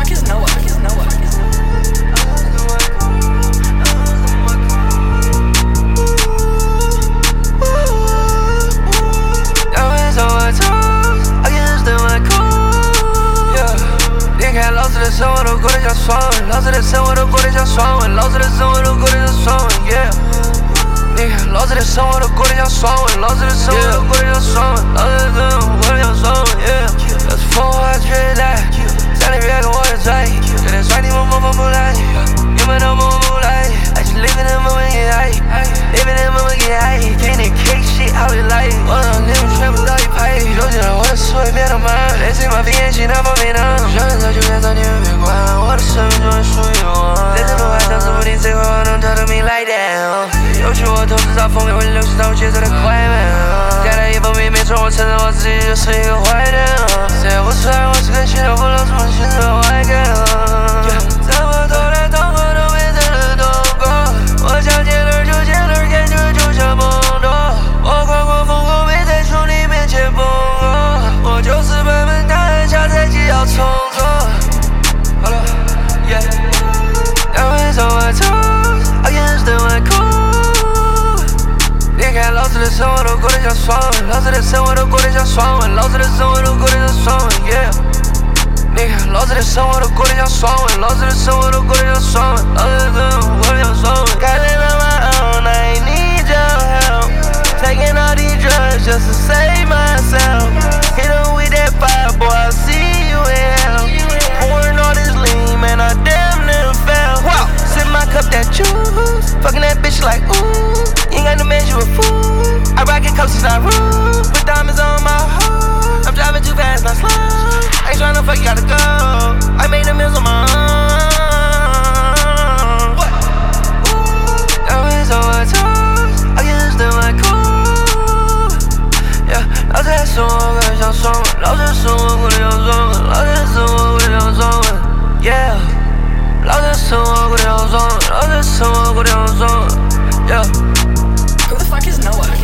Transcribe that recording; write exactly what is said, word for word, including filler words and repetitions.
fuck is Noah? Fuck is Noah? 看老子的生活都过得像爽文，老子的生活都过得像爽文，老子的生活都过得像爽文 ，yeah。你看老子的生活都过得像爽文，老子的生活都过得像爽文，老子的生活过得像爽文 ，yeah。要是风花绝代，再来别跟我的在意，有点帅你们模仿不来，你们都模仿不来。I just live in the moment get high, live in the moment get high， 听你 kick shit how you like， 我让你们全部到一排，如今我的思维变得慢，类似于马屁演戏那方面的。早就别找你们别管，我的生命终于属于我。在这路还当时不定谁会我能找到me like that。有趣我投资找风格会流行到我节奏的快慢。带来一封笔没错，我承认我自己就是一个坏人。谁也不出来，我是个新手，不老是我新手坏人。这么多的痛苦都变成了痛苦，我想见哪儿就见哪儿，感觉就像梦多。我跨过风口，没在树里面前崩过，我就是笨笨蛋，下赛季要重做。好了 ，yeah。要回首我头 ，against the my cool。你看老子的生活都过得像爽文，老子的生活都过得像爽文，老子的生活都过得像爽文 ，yeah。你看老子的生活都过得像爽文，老子的生活都过得像爽文，老子的生活过得像爽文。Got it on my own, I ain't need your help. Taking all these drugs just to save myself. Hit 'em with that fire, boy, I see you in hell. Pouring all this lean, man, I damn near fell. Wow, sip my cup that juice, fucking that bitch like ooh. You ain't got no man, you a fool. I rock it cause it's not rude. Put diamonds on my hoe. I'm driving too fast, not slow. I ain't tryna fuck, you gotta go. I made the meals on my own. What? Diamonds on my toes, against the my cool. Yeah, 老子的生活过得像爽文，老子的生活过得像爽文，老子的生活过得像爽文 ，yeah。老子的生活过得像爽文，老子的生活过得像爽文 ，yeah。 Who the fuck is Noah?